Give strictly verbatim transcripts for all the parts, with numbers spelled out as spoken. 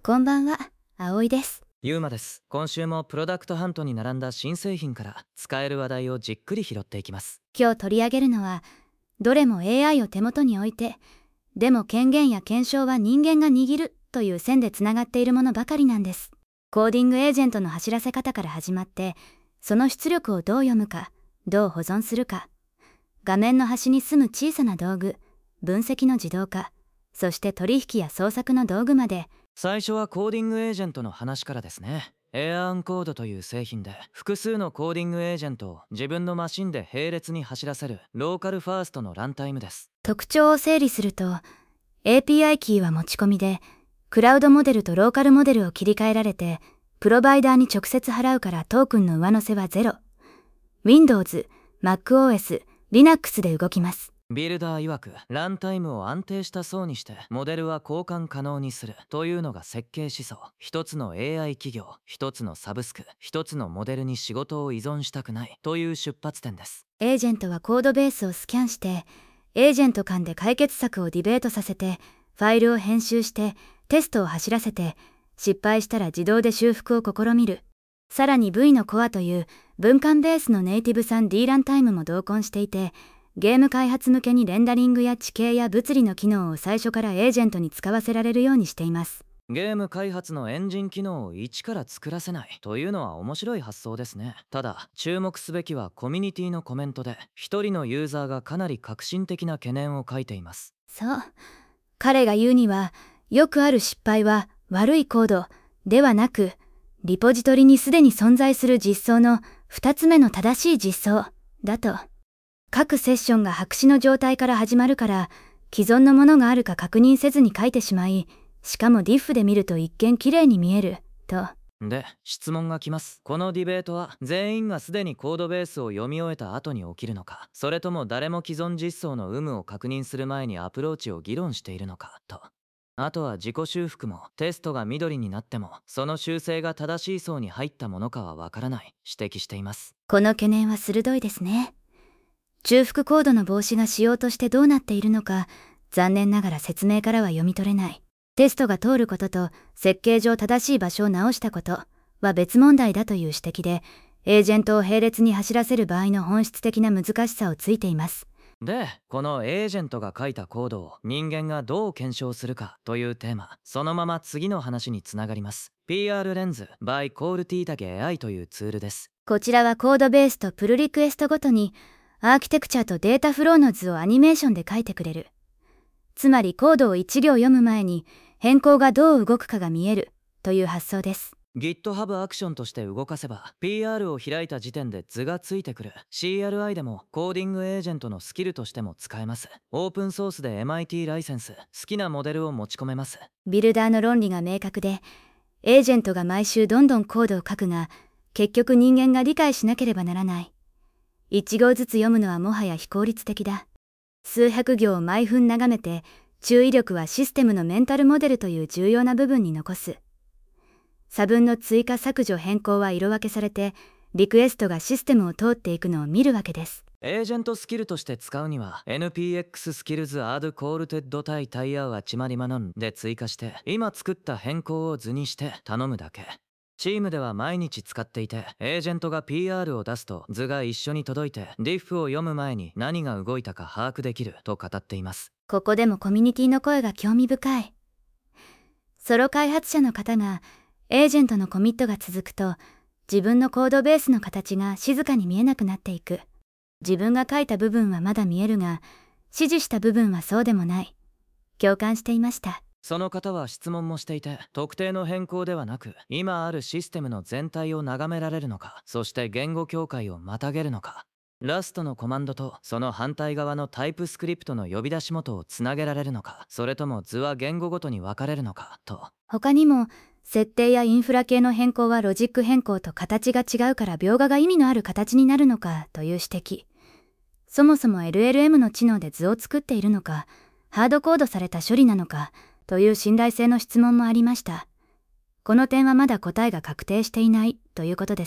こんばんは、葵です。 ゆうまです。今週もプロダクトハントに並んだ新製品から使える話題をじっくり拾っていきます。 今日取り上げるのは、どれも エーアイ を手元に置いて、でも権限や検証は人間が握るという線でつながっているものばかりなんです。コーディングエージェントの走らせ方から始まって、その出力をどう読むか、どう保存するか、画面の端に住む小さな道具、分析の自動化、そして取引や創作の道具まで。 最初はコーディングエージェントの話からですね。エアーンコードという製品で複数のコーディングエージェントを自分のマシンで並列に走らせるローカルファーストのランタイムです。 特徴を整理すると、エーピーアイ キーは持ち込みで、クラウドモデルとローカルモデルを切り替えられて、プロバイダーに直接払うからトークンの上乗せはゼロ。Windows、MacOS、Linux で動きます。 ビルダー曰く、ランタイムを安定した層にしてモデルは交換可能にするというのが設計思想。一つの エーアイ 企業、一つのサブスク、一つのモデルに仕事を依存したくないという出発点です。 エージェントはコードベースをスキャンして、エージェント間で解決策をディベートさせて、ファイルを編集して、テストを走らせて、失敗したら自動で修復を試みる。さらに V のコアという分間ベースのネイティブ産 D ランタイムも同梱していて、ゲーム開発向けにレンダリングや地形や物理の機能を最初からエージェントに使わせられるようにしています。 ゲーム開発のエンジン機能を一から作らせないというのは面白い発想ですね。ただ注目すべきはコミュニティのコメントで、一人のユーザーがかなり革新的な懸念を書いています。 そう。彼が言うには、よくある失敗は悪いコードではなく、リポジトリにすでに存在する実装のふたつめの正しい実装だと。各セッションが白紙の状態から始まるから、既存のものがあるか確認せずに書いてしまい、しかも ディフ で見ると一見綺麗に見えると。 で、質問が来ます。このディベートは全員がすでにコードベースを読み終えた後に起きるのか、それとも誰も既存実装の有無を確認する前にアプローチを議論しているのかと。あとは自己修復も、テストが緑になってもその修正が正しい層に入ったものかはわからない、指摘しています。 この懸念は鋭いですね。中腹コードの防止がしようとしてどうなっているのか、残念ながら説明からは読み取れない。テストが通ることと設計上正しい場所を直したことは別問題だという指摘で、エージェントを並列に走らせる場合の本質的な難しさをついています。 で、このエージェントが書いたコードを人間がどう検証するかというテーマ、そのまま次の話につながります。 ピーアール レンズ by コールティータゲ エーアイ というツールです。 こちらはコードベースとプルリクエストごとにアーキテクチャとデータフローの図をアニメーションで書いてくれる。つまりコードをいち行読む前に変更がどう動くかが見えるという発想です。 GitHub アクションとして動かせば ピーアール を開いた時点で図がついてくる。 シーアールアイ でもコーディングエージェントのスキルとしても使えます。オープンソースで エムアイティー ライセンス、好きなモデルを持ち込めます。 ビルダーの論理が明確で、エージェントが毎週どんどんコードを書くが、結局人間が理解しなければならない。いち行ずつ読むのはもはや非効率的だ。数百行を毎分眺めて、注意力はシステムのメンタルモデルという重要な部分に残す。差分の追加削除変更は色分けされて、リクエストがシステムを通っていくのを見るわけです。 エージェントスキルとして使うには エヌピーエックス スキルズ add callted 対タイヤはちまりまのんで追加して、今作った変更を図にして頼むだけ。チームでは毎日使っていて、エージェントが ピーアール を出すと図が一緒に届いて ディフ を読む前に何が動いたか把握できると語っています。 ここでもコミュニティの声が興味深い。ソロ開発者の方がエージェントのコミットが続くと、自分のコードベースの形が静かに見えなくなっていく。自分が書いた部分はまだ見えるが、指示した部分はそうでもない。共感していました。 その方は質問もしていて、特定の変更ではなく今あるシステムの全体を眺められるのか、そして言語境界をまたげるのか、ラストのコマンドとその反対側のタイプスクリプトの呼び出し元をつなげられるのか、それとも図は言語ごとに分かれるのかと。 他にも設定やインフラ系の変更はロジック変更と形が違うから描画が意味のある形になるのかという指摘。そもそも エルエルエム の知能で図を作っているのか、ハードコードされた処理なのかという信頼性の質問もありました。この点はまだ答えが確定していないということですね。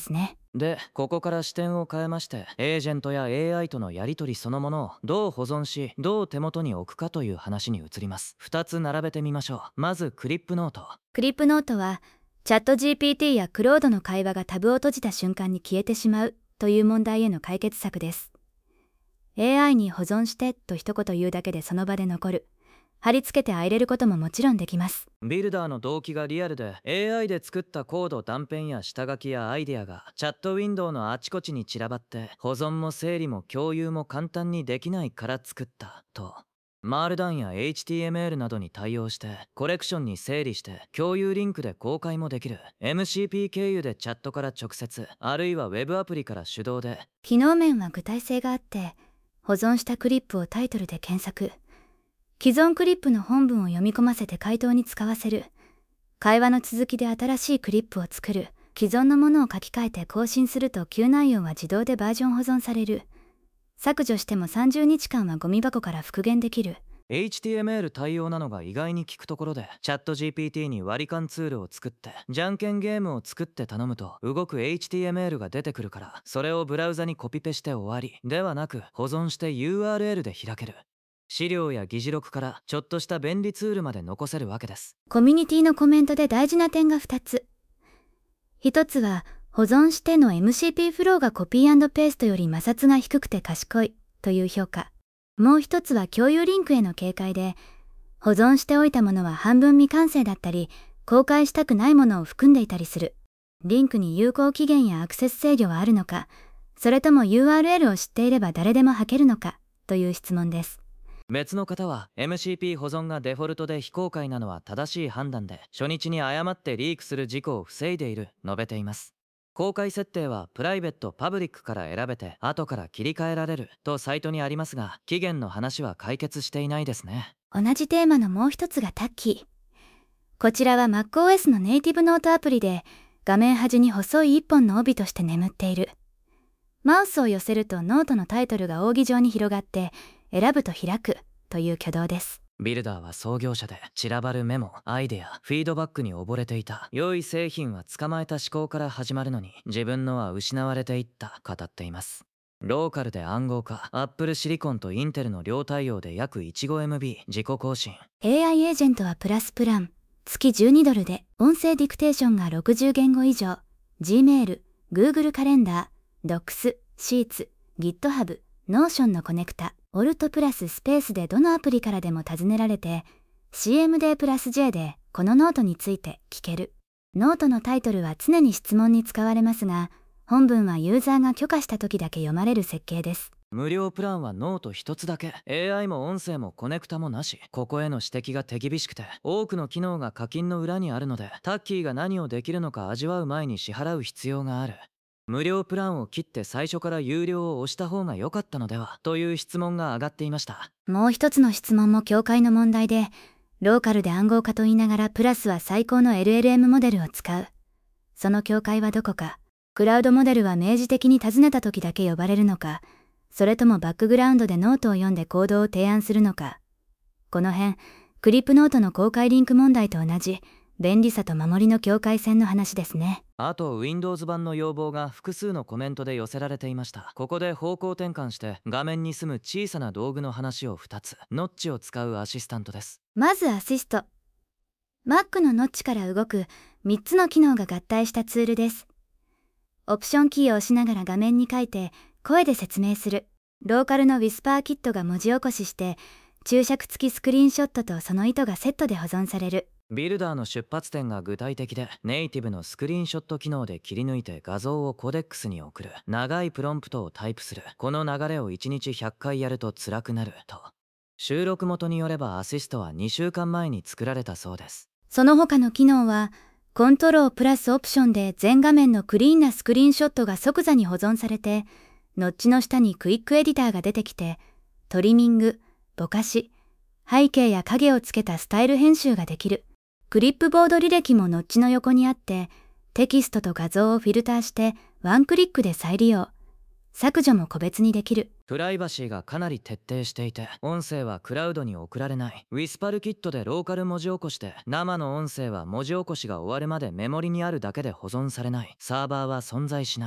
で、ここから視点を変えまして、エージェントや エーアイ とのやり取りそのものをどう保存し、どう手元に置くかという話に移ります。ふたつ並べてみましょう。まずクリップノート。 クリップノートは、チャット ジーピーティー やクロードの会話がタブを閉じた瞬間に消えてしまうという問題への解決策です。エーアイ に保存してと一言言うだけでその場で残る。貼り付けて入れることももちろんできます。 ビルダーの動機がリアルで エーアイ で作ったコード断片や下書きやアイデアがチャットウィンドウのあちこちに散らばって保存も整理も共有も簡単にできないから作ったと。マールダウンや エイチティーエムエル などに対応してコレクションに整理して共有リンクで公開もできる。 エムシーピー 経由でチャットから直接あるいはウェブアプリから手動で。 機能面は具体性があって、保存したクリップをタイトルで検索、既存クリップの本文を読み込ませて回答に使わせる、会話の続きで新しいクリップを作る、既存のものを書き換えて更新すると旧内容は自動でバージョン保存される。削除してもさんじゅうにちかんはゴミ箱から復元できる。 エイチティーエムエル 対応なのが意外に効くところで、チャット ジーピーティー に割り勘ツールを作ってじゃんけんゲームを作って頼むと動く エイチティーエムエル が出てくるから、それをブラウザにコピペして終わりではなく、保存して ユーアールエル で開ける。資料や議事録からちょっとした便利ツールまで残せるわけです。 コミュニティのコメントで大事な点がふたつ。ひとつは、保存しての エムシーピー フローがコピー&ペーストより摩擦が低くて賢いという評価。もう一つは共有リンクへの警戒で、保存しておいたものは半分未完成だったり、公開したくないものを含んでいたりする。リンクに有効期限やアクセス制御はあるのか、それとも ユーアールエル を知っていれば誰でもハケるのかという質問です。 別の方は エムシーピー 保存がデフォルトで非公開なのは正しい判断で、初日に誤ってリークする事故を防いでいる述べています。公開設定はプライベートパブリックから選べて後から切り替えられるとサイトにありますが、期限の話は解決していないですね。 同じテーマのもう一つがタッキー。こちらは MacOS のネイティブノートアプリで、画面端に細い一本の帯として眠っている。マウスを寄せるとノートのタイトルが扇状に広がって、選ぶと開くという挙動です。 ビルダーは創業者で、散らばるメモ、アイデア、フィードバックに溺れていた。良い製品は捕まえた思考から始まるのに、自分のは失われていった語っています。ローカルで暗号化、Apple シリコンとインテルの両対応で約 じゅうごエムビー 自己更新。 エーアイ エージェントはプラスプラン、月じゅうにドルで、音声ディクテーションがろくじゅう言語以上、Gmail、Google カレンダー、Docs、Sheets、GitHub、Notion のコネクタ、オルトプラススペースでどのアプリからでも尋ねられて、シーエムディー プラス J でこのノートについて聞ける。ノートのタイトルは常に質問に使われますが、本文はユーザーが許可した時だけ読まれる設計です。 無料プランはノート一つだけ。 エーアイ も音声もコネクタもなし。ここへの指摘が手厳しくて、多くの機能が課金の裏にあるので、タッキーが何をできるのか味わう前に支払う必要がある。無料プランを切って最初から有料を押した方が良かったのではという質問が上がっていました。 もう一つの質問も境界の問題で、ローカルで暗号化と言いながらプラスは最高の エルエルエム モデルを使う。その境界はどこか。クラウドモデルは明示的に尋ねた時だけ呼ばれるのか、それともバックグラウンドでノートを読んでコードを提案するのか。この辺、クリップノートの公開リンク問題と同じ、便利さと守りの境界線の話ですね。 あと Windows 版の要望が複数のコメントで寄せられていました。ここで方向転換して画面に住む小さな道具の話をふたつ。ノッチを使うアシスタントです。 まずアシスト。Mac のノッチから動くみっつの機能が合体したツールです。オプションキーを押しながら画面に書いて声で説明する。ローカルの Whisper キットが文字起こしして注釈付きスクリーンショットとその意図がセットで保存される。 ビルダーの出発点が具体的で、ネイティブのスクリーンショット機能で切り抜いて画像をコデックスに送る。長いプロンプトをタイプする。この流れをいちにちひゃっかいやると辛くなると。収録元によればアシストはにしゅうかんまえに作られたそうです。 その他の機能はコントロールプラスオプションで全画面のクリーンなスクリーンショットが即座に保存されて、ノッチの下にクイックエディターが出てきて、トリミング、ぼかし、背景や影をつけたスタイル編集ができる。クリップボード履歴もノッチの横にあって、テキストと画像をフィルターしてワンクリックで再利用。削除も個別にできる。 プライバシーがかなり徹底していて、音声はクラウドに送られない。ウィスパルキットでローカル文字起こして、生の音声は文字起こしが終わるまでメモリにあるだけで保存されない。サーバーは存在しない。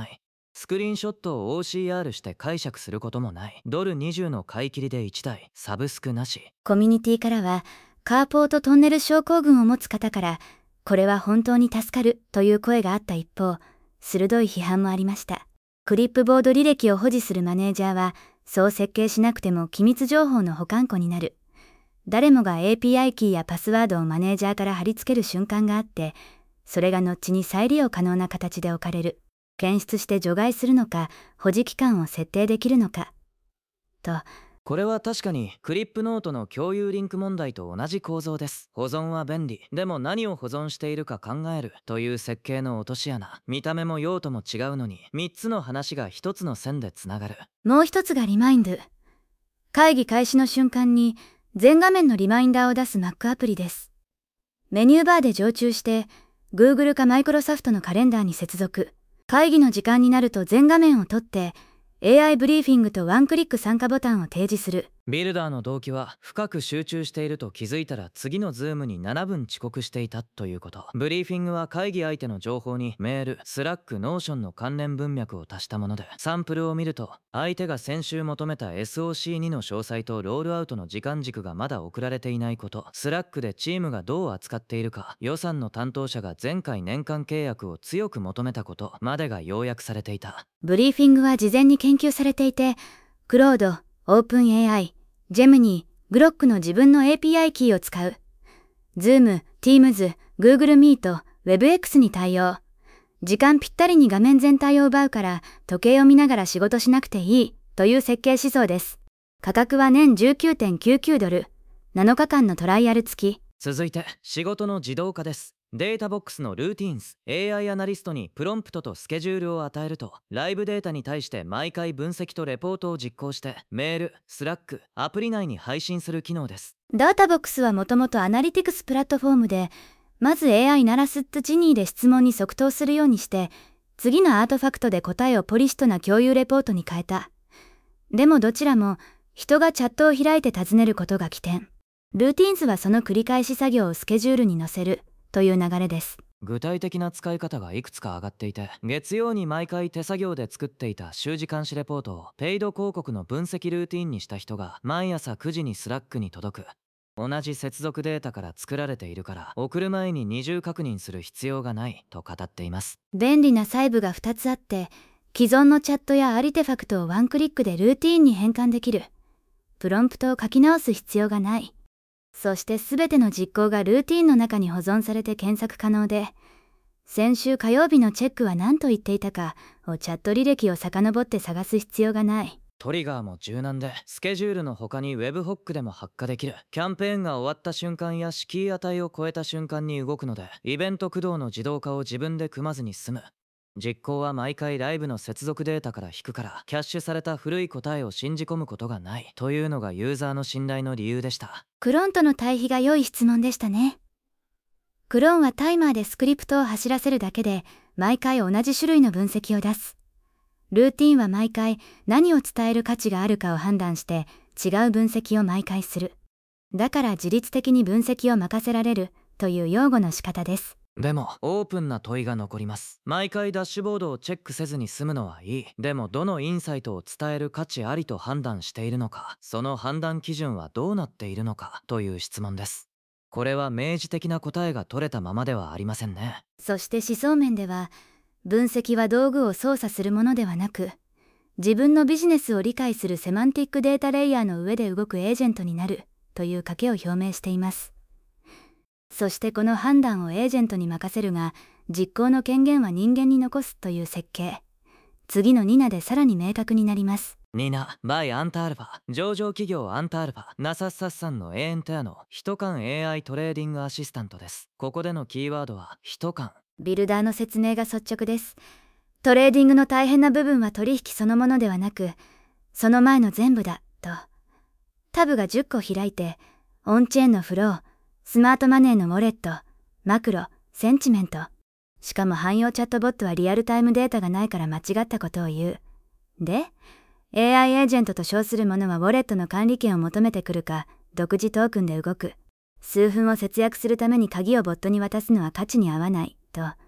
スクリーンショットを オーシーアール して解釈することもない。ドルにじゅうの買い切りでいちだい、サブスクなし。 コミュニティからは、カーポートトンネル症候群を持つ方から、これは本当に助かるという声があった一方、鋭い批判もありました。クリップボード履歴を保持するマネージャーは、そう設計しなくても機密情報の保管庫になる。誰もが エーピーアイ キーやパスワードをマネージャーから貼り付ける瞬間があって、それが後に再利用可能な形で置かれる。検出して除外するのか、保持期間を設定できるのか。と。 これは確かにクリップノートの共有リンク問題と同じ構造です。保存は便利。でも何を保存しているか考えるという設計の落とし穴。見た目も用途も違うのに、みっつの話がひとつの線でつながる。 もう一つがリマインド。会議開始の瞬間に全画面のリマインダーを出す Mac アプリです。メニューバーで常駐して、Google か Microsoft のカレンダーに接続。会議の時間になると全画面を撮って、エーアイ ブリーフィングとワンクリック参加ボタンを提示する。 ビルダーの動機は深く集中していると気づいたら次のズームにななふん遅刻していたということ。ブリーフィングは会議相手の情報にメール、スラック、ノーションの関連文脈を足したもので、サンプルを見ると相手が先週求めた エスオーシーツー の詳細とロールアウトの時間軸がまだ送られていないこと、スラックでチームがどう扱っているか、予算の担当者が前回年間契約を強く求めたことまでが要約されていた。 ブリーフィングは事前に研究されていて、クロード、オープン エーアイ、ジェムニー、グロックの自分の エーピーアイ キーを使う。Zoom、Teams、Google Meet、WebEx に対応。時間ぴったりに画面全体を奪うから時計を見ながら仕事しなくていいという設計思想です。価格は年 じゅうきゅうてんきゅうきゅうドル。なのかかんのトライアル付き。 続いて仕事の自動化です。データボックスのルーティーンズ、エーアイ アナリストにプロンプトとスケジュールを与えると、ライブデータに対して毎回分析とレポートを実行して、メール、スラック、アプリ内に配信する機能です。 ダータボックスはもともとアナリティクスプラットフォームで、まず エーアイ ならすっとジニーで質問に即答するようにして、次のアートファクトで答えをポリシトな共有レポートに変えた。でもどちらも、人がチャットを開いて尋ねることが起点。ルーティーンズはその繰り返し作業をスケジュールに載せる。という流れです。 具体的な使い方がいくつか上がっていて、月曜に毎回手作業で作っていた週次監視レポートをペイド広告の分析ルーティンにした人が毎朝くじにスラックに届く。同じ接続データから作られているから送る前に二重確認する必要がないと語っています。 便利な細部がふたつあって、既存のチャットやアリテファクトをワンクリックでルーティーンに変換できる。プロンプトを書き直す必要がない。そしてすべての実行がルーティーンの中に保存されて検索可能で、先週火曜日のチェックは何と言っていたかをチャット履歴を遡って探す必要がない。 トリガーも柔軟で、スケジュールの他に Webhook でも発火できる。キャンペーンが終わった瞬間や敷居値を超えた瞬間に動くので、イベント駆動の自動化を自分で組まずに済む。実行は毎回ライブの接続データから引くから、キャッシュされた古い答えを信じ込むことがないというのがユーザーの信頼の理由でした。 クローンとの対比が良い質問でしたね。クローンはタイマーでスクリプトを走らせるだけで毎回同じ種類の分析を出す。ルーティンは毎回何を伝える価値があるかを判断して違う分析を毎回する。だから自律的に分析を任せられるという用語の仕方です。 でもオープンな問いが残ります。毎回ダッシュボードをチェックせずに済むのはいい。でもどのインサイトを伝える価値ありと判断しているのか、その判断基準はどうなっているのかという質問です。これは明示的な答えが取れたままではありませんね。 そして思想面では、分析は道具を操作するものではなく、自分のビジネスを理解するセマンティックデータレイヤーの上で動くエージェントになるという賭けを表明しています。そしてこの判断をエージェントに任せるが、実行の権限は人間に残すという設計。次のニナでさらに明確になります。 ニナ、バイアンタアルファ、上場企業アンタアルファ、ナサッサッサンのエーエンテアの人間 エーアイ トレーディングアシスタントです。ここでのキーワードは人間。 ビルダーの説明が率直です。トレーディングの大変な部分は取引そのものではなく、その前の全部だ、と。タブがじゅっこ開いて、オンチェーンのフロー、スマートマネーのウォレット、マクロ、センチメント。しかも汎用チャットボットはリアルタイムデータがないから間違ったことを言う。で、エーアイ エージェントと称するものはウォレットの管理権を求めてくるか、独自トークンで動く。数分を節約するために鍵をボットに渡すのは価値に合わない、と。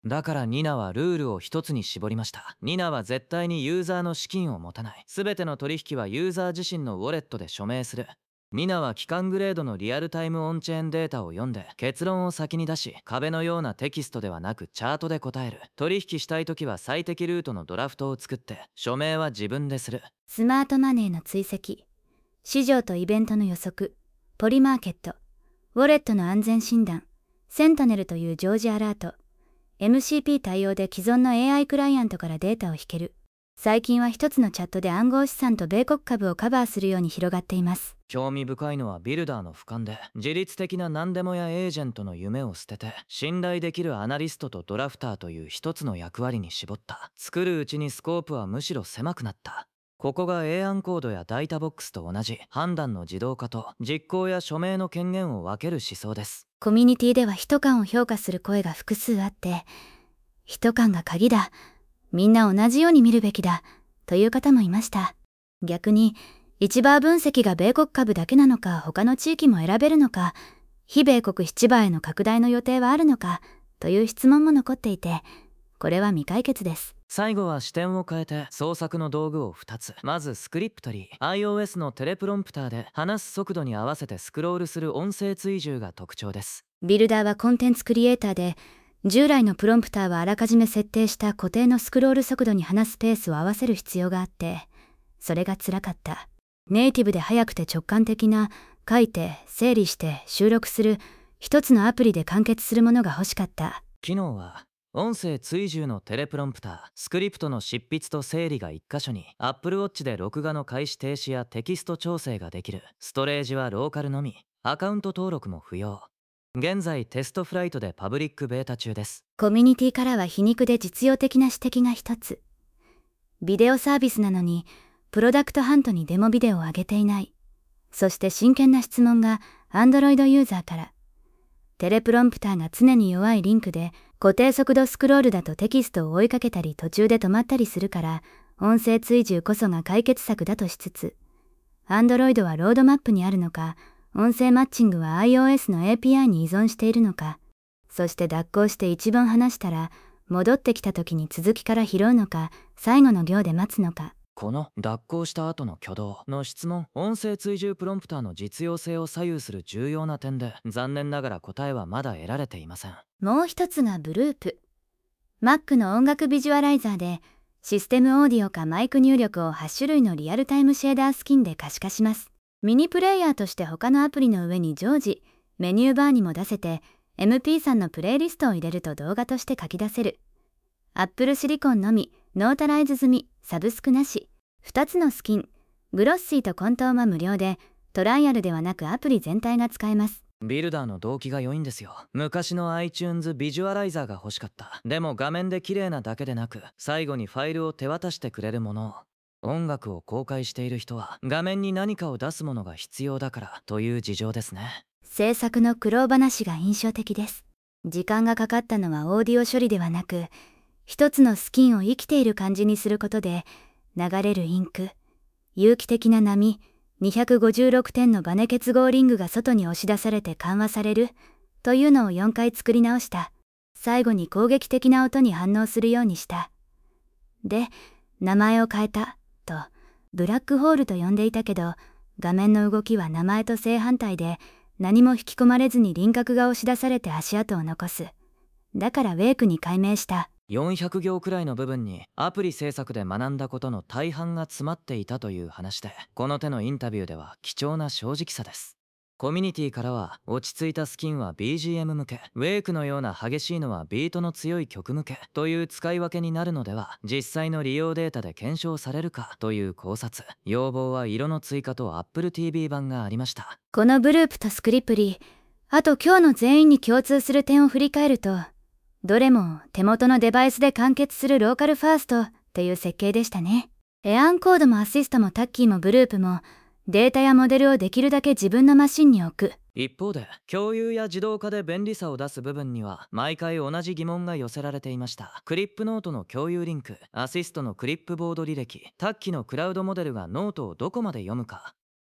だからニナはルールを一つに絞りました。ニナは絶対にユーザーの資金を持たない。全ての取引はユーザー自身のウォレットで署名する。ニナは機関グレードのリアルタイムオンチェーンデータを読んで結論を先に出し、壁のようなテキストではなくチャートで答える。取引したい時は最適ルートのドラフトを作って署名は自分でする。 スマートマネーの追跡、市場とイベントの予測、ポリマーケット、ウォレットの安全診断、センタネルという常時アラート、エムシーピー 対応で既存の エーアイ クライアントからデータを引ける。最近は一つのチャットで暗号資産と米国株をカバーするように広がっています。 興味深いのはビルダーの俯瞰で自律的な何でもやエージェントの夢を捨てて、信頼できるアナリストとドラフターという一つの役割に絞った。作るうちにスコープはむしろ狭くなった。ここが エーアン コードやダイタボックスと同じ判断の自動化と実行や署名の権限を分ける思想です。 コミュニティでは人感を評価する声が複数あって、人感が鍵だ、みんな同じように見るべきだという方もいました。逆に一バー分析が米国株だけなのか、他の地域も選べるのか、非米国七バーへの拡大の予定はあるのかという質問も残っていて、これは未解決です。 最後は視点を変えて創作の道具をふたつ。まずスクリプトリー。 iOS のテレプロンプターで話す速度に合わせてスクロールする音声追従が特徴です。 ビルダーはコンテンツクリエイターで、従来のプロンプターはあらかじめ設定した固定のスクロール速度に話すペースを合わせる必要があって、それが辛かった。ネイティブで速くて直感的な、書いて整理して収録する一つのアプリで完結するものが欲しかった。 機能は音声追従のテレプロンプター、スクリプトの執筆と整理がいっ箇所に、 Apple Watch で録画の開始停止やテキスト調整ができる。ストレージはローカルのみ、アカウント登録も不要。現在テストフライトでパブリックベータ中です。 コミュニティからは皮肉で実用的な指摘が一つ。ビデオサービスなのにプロダクトハントにデモビデオを上げていない。そして真剣な質問が Android ユーザーから。テレプロンプターが常に弱いリンクで、固定速度スクロールだとテキストを追いかけたり途中で止まったりするから、音声追従こそが解決策だとしつつ、Android はロードマップにあるのか、音声マッチングは iOS の エーピーアイ に依存しているのか、そして脱行して一番話したら、戻ってきた時に続きから拾うのか、最後の行で待つのか。 この脱行した後の挙動の質問、音声追従プロンプターの実用性を左右する重要な点で、残念ながら答えはまだ得られていません。 もう一つがブループ。Mac の音楽ビジュアライザーで、システムオーディオかマイク入力をはち種類のリアルタイムシェーダースキンで可視化します。ミニプレイヤーとして他のアプリの上に常時、メニューバーにも出せて、エムピースリー のプレイリストを入れると動画として書き出せる。Apple Silicon のみ、ノータライズ済み、サブスクなし。ふたつのスキン、グロッシーとコントーは無料で、トライアルではなくアプリ全体が使えます。 ビルダーの動機が良いんですよ。昔の iTunes ビジュアライザーが欲しかった。でも画面で綺麗なだけでなく、最後にファイルを手渡してくれるものを。音楽を公開している人は画面に何かを出すものが必要だからという事情ですね。 制作の苦労話が印象的です。時間がかかったのはオーディオ処理ではなく、一つのスキンを生きている感じにすることで、流れるインク、有機的な波、にひゃくごじゅうろくてんのバネ結合リングが外に押し出されて緩和されるというのをよんかい作り直した。最後に攻撃的な音に反応するようにした。で、名前を変えたとブラックホールと呼んでいたけど、画面の動きは名前と正反対で、何も引き込まれずに輪郭が押し出されて足跡を残す。だからウェイクに改名した。 よんひゃく行くらいの部分にアプリ制作で学んだことの大半が詰まっていたという話で、この手のインタビューでは貴重な正直さです。コミュニティからは、落ち着いたスキンは ビージーエム 向け、ウェイクのような激しいのはビートの強い曲向けという使い分けになるのでは、実際の利用データで検証されるかという考察。要望は色の追加と Apple ティーブイ 版がありました。 このブループとスクリプリ、あと今日の全員に共通する点を振り返ると、どれも手元のデバイスで完結するローカルファーストっていう設計でしたね。エアンコードもアシストもタッキーもブループも、データやモデルをできるだけ自分のマシンに置く。 一方で、共有や自動化で便利さを出す部分には毎回同じ疑問が寄せられていました。クリップノートの共有リンク、アシストのクリップボード履歴、タッキーのクラウドモデルがノートをどこまで読むか。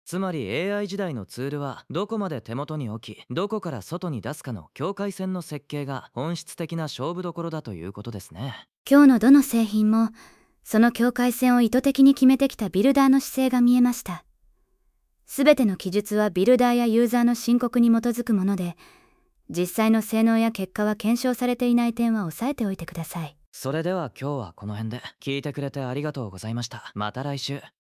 つまり エーアイ 時代のツールはどこまで手元に置きどこから外に出すかの境界線の設計が本質的な勝負どころだということですね。 今日のどの製品もその境界線を意図的に決めてきたビルダーの姿勢が見えました。すべての記述はビルダーやユーザーの申告に基づくもので、実際の性能や結果は検証されていない点は押さえておいてください。 それでは今日はこの辺で。聞いてくれてありがとうございました。また来週。